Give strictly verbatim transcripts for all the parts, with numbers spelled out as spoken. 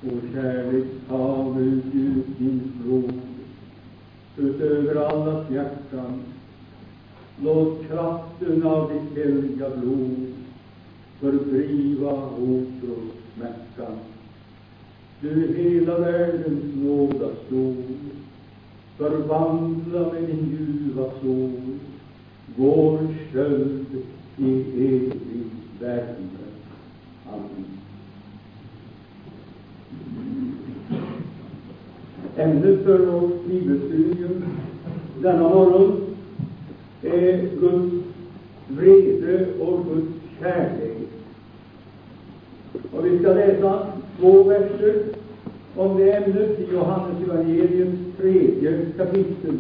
Och kärlekshavet ut din flod utöver allas hjärtan. Låt kraften av ditt heliga blod fördriva hot och smärtan. Du hela världens nådastol, förvandla med din ljuva sol vår sköld i evig värme. Amen. Ämnet för vårt bibelstudium denna morgon är Guds vrede och Guds kärlek. Och vi ska läsa två verser om det ämnet i Johannes evangeliums tredje kapitel.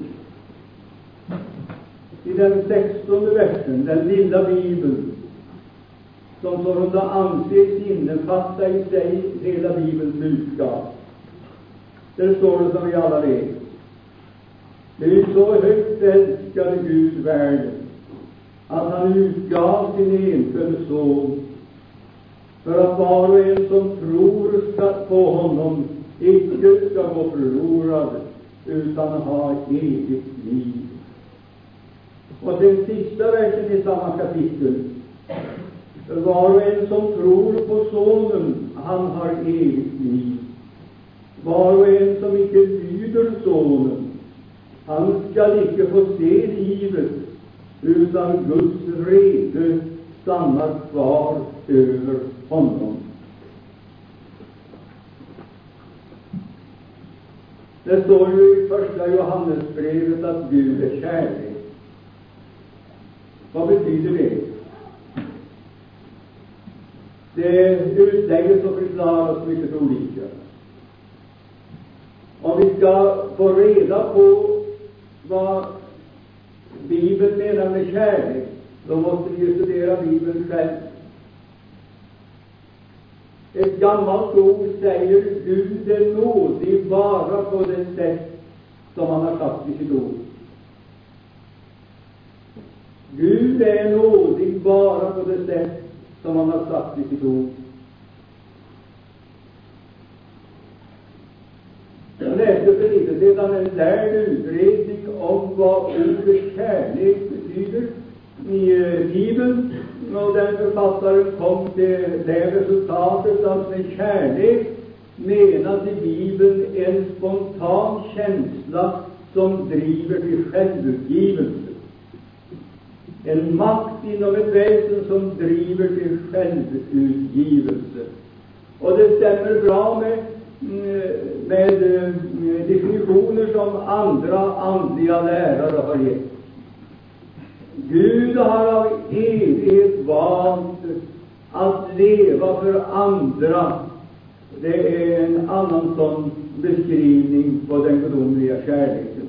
I den sextonde versen, den lilla bibeln, som sålunda anses innefatta i sig hela bibelns budskap. Där står det som vi alla vet: det är så högt älskade Gud världen att han utgav sin enfödde son, för att var och en som tror ska på honom icke ska gå förlorad utan ha evigt liv. Och den sista versen i samma kapitel: var och en som tror på sonen, han har evigt liv. Var och en som icke lyder sonen, han skall icke få se livet, utan Guds vrede stannar kvar över honom. Det står ju i första Johannesbrevet att Gud är kärlek. Vad betyder det? Det utläggs och förklaras mycket olika. Om vi ska få reda på vad Bibeln menar med kärlek, då måste vi ju studera Bibeln själv. Ett gammalt ord säger: Gud är nådig bara på det sätt som han har sagt i sitt ord. Gud är nådig bara på det sätt som han har sagt i sitt ord. Jag läste för lite sedan en lärd utredning om vad ordet kärlek betyder i Bibeln, och den författaren kom till det resultatet att med kärlek menas i Bibeln en spontan känsla som driver till självutgivelse. En makt inom ett väsen som driver till självutgivelse. Och det stämmer bra med med definitioner som andra andliga lärare har gett. Gud har av evighet valt att leva för andra. Det är en annan sån beskrivning på den gudomliga kärleken.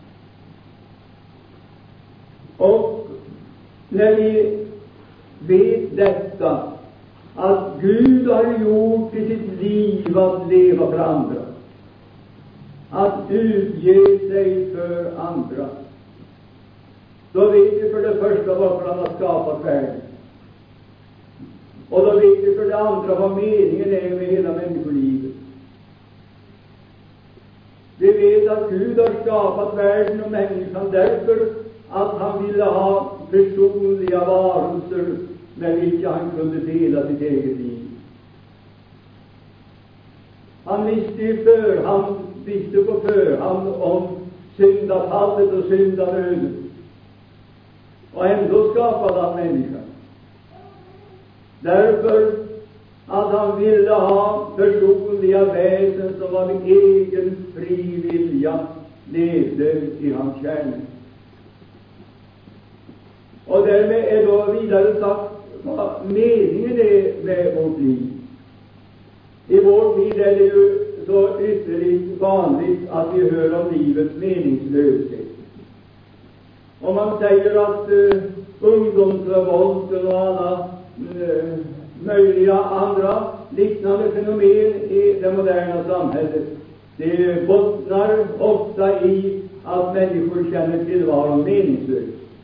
Och när vi vet detta, att Gud har gjort i sitt liv att leva för andra, att utge sig för andra, då vet vi för det första varför han har skapat världen. Och då vet vi för det andra vad meningen är med hela människolivet. Vi vet att Gud har skapat världen och människan därför att han ville ha personliga varelser med vilka han kunde dela sitt eget liv. Han visste i förhand, visste på förhand om syndafallet och syndanöden. Och ändå skapade han människan. Därför att han ville ha personliga väsen som av egen fri vilja levde i hans kärlek. Och därmed är då vidare sagt vad meningen är med vårt liv. I vår tid är det ju så ytterligt vanligt att vi hör om livets meningslöshet. Och man säger att uh, ungdomsrevolten och alla uh, möjliga andra liknande fenomen i det moderna samhället, det bottnar ofta i att människor känner tillvaron meningslös.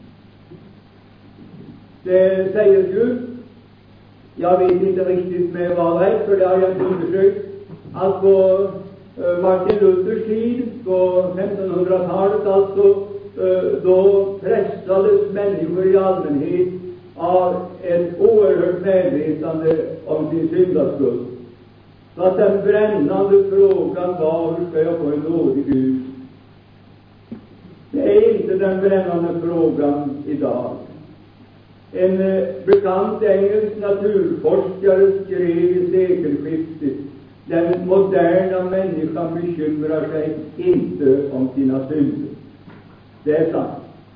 Det säger ju, jag vet inte riktigt med vad rätt, för det har jag inte undersökt, att på Martin Luthers tid, på femtonhundratalet alltså, då pressades människor i allmänhet av ett oerhört medvetande om sin syndaskuld. Så att den brännande frågan var: hur ska jag få en nådig Gud? Det är inte den brännande frågan idag. En bekant engelsk naturforskare skrev i sekelskiftet: den moderna människan bekymrar sig inte om sina synder. Det är sant.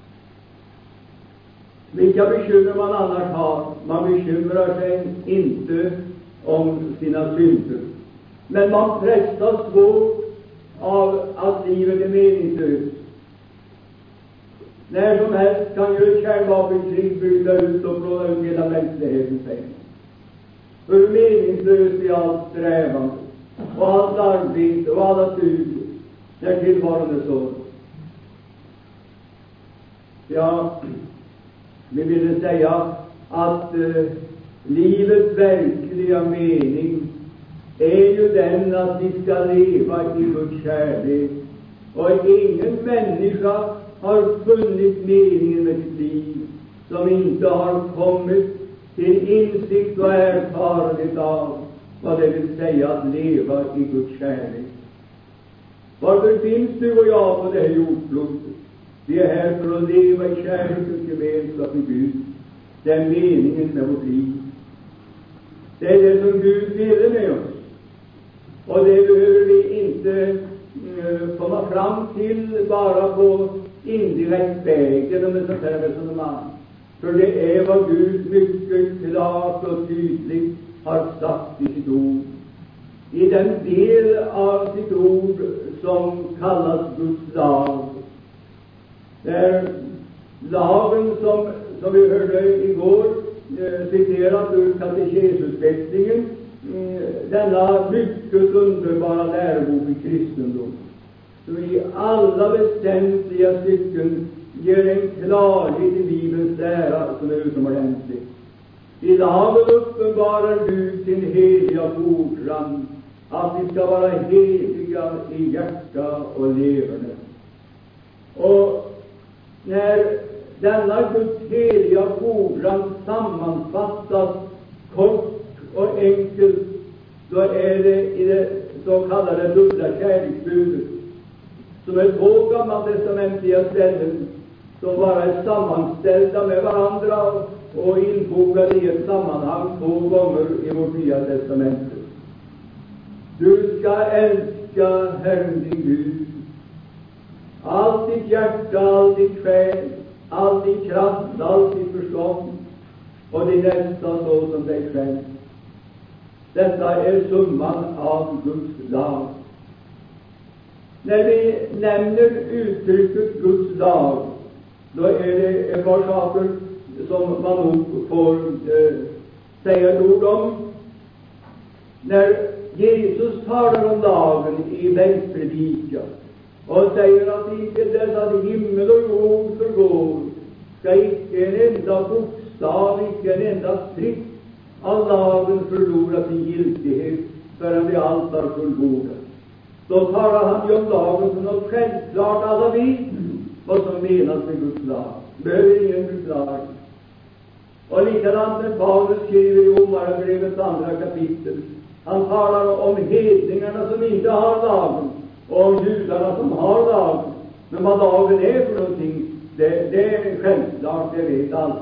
Vilka bekymmer man annars har, man bekymrar sig inte om sina synder. Men man pressas svårt av att livet är meningslöst. När som helst kan ju ett kärnvapenkrig bryta ut och plåna ut hela mänskligheten sig. Hur meningslöst är allt strävande och allt arbete och alla studier när tillvaron är så. Ja, vi ville säga att eh, livets verkliga mening är ju den att vi ska leva i Guds kärlek. Och ingen människa har funnit meningen med sitt liv som inte har kommit till insikt och erfarenhet av vad det vill säga att leva i Guds kärlek. Varför finns du och jag på det här jordklotet? Vi är här för att leva i kärlekens gemenskap med Gud. Det är meningen med vårt liv. Det är det som Gud ville med oss. Och det behöver vi inte uh, komma fram till bara på indirekt väg genom ett sånt här resonemang. För det är vad Gud mycket klart och tydligt har sagt i sitt ord. I den del av sitt ord som kallas Guds lag. Där lagen som, som vi hörde igår eh, citerat ur katekesutvecklingen, eh, denna mycket underbara lärobok i kristendom, som i alla väsentliga stycken ger en klarhet i Bibelns lära som är utomordentlig. I lagen uppenbarar Gud sin heliga fordran att vi ska vara heliga i hjärta och leverne. Och när denna Guds heliga fordran sammanfattas kort och enkelt, då är det i det så kallade dubbla kärleksbudet, som är två gammaltestamentliga ställen som bara är sammanställda med varandra och infogade i ett sammanhang två gånger i vårt nya testamente. Du ska älska Herren din Gud, allt ditt hjärta, allt ditt själ, allt ditt kraft, allt ditt förstånd, och din nästa så som dig själv. Detta är summan av Guds lag. När vi nämner uttrycket Guds lag, då är det ett par saker som man nog får eh, säga ett ord om. När Jesus talar om lagen i bergspredikan och säger att inte dess att himmel och jord förgår, ska icke en enda bokstav, icke en enda strick av lagen förlora sin giltighet förrän det allt har fullbordat. Då talar han ju om lagen som något självklart alla vet vad som menas med Guds lag. Behöver ingen förklaring. Och likadant när Paulus skriver i Romarbrevets andra kapitel. Han talar om hedningarna som inte har lagen och om judarna som har lagen. Men vad lagen är för någonting, det, det är självklart, det vet alla.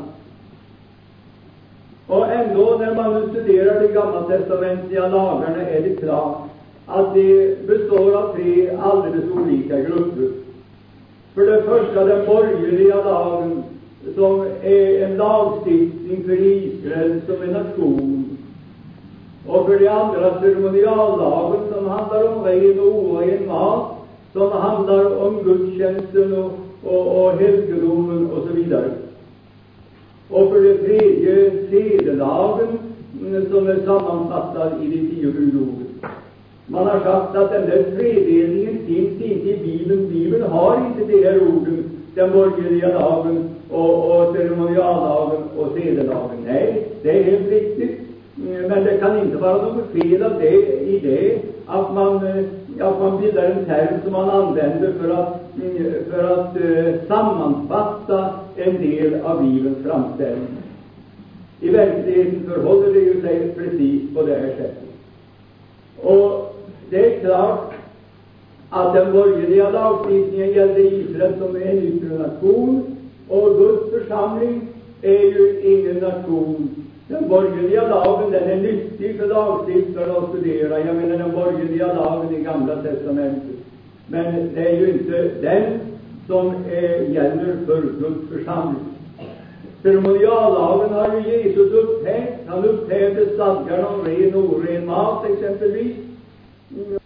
Och ändå när man nu studerar de gammaltestamentliga lagarna är det klart att det består av tre alldeles olika grupper. För det första den borgerliga lagen, som är en lagstiftning för Israel som en nation. Och för det andra ceremoniallagen, som handlar om ren och oren mat, som handlar om gudstjänsten och, och, och helgedomen och så vidare. Och för det tredje sedelagen, som är sammanfattad i de tio budorden. Man har sagt att den där tredelningen finns inte i Bibeln. Bibeln har inte de här orden, den borgerliga lagen och, och ceremoniallagen och sedelagen. Nej, det är helt riktigt. Men det kan inte vara något fel av det, i det att man, att man bildar en term som man använder för att, för att uh, sammanfatta en del av Bibelns framställning. I verkligheten förhåller det ju sig precis på det här sättet. Och det är klart att den borgerliga lagstiftningen gällde Israel som en yttre nation, och Guds församling är ju ingen nation. Den borgerliga lagen, den är nyttig för lagstiftare att studera. Jag menar den borgerliga lagen i Gamla testamentet. Men det är ju inte den som är, gäller för Guds församling. Ceremoniallagen har ju Jesus upphävt. Han upphävde stadgarna om ren och oren mat exempelvis.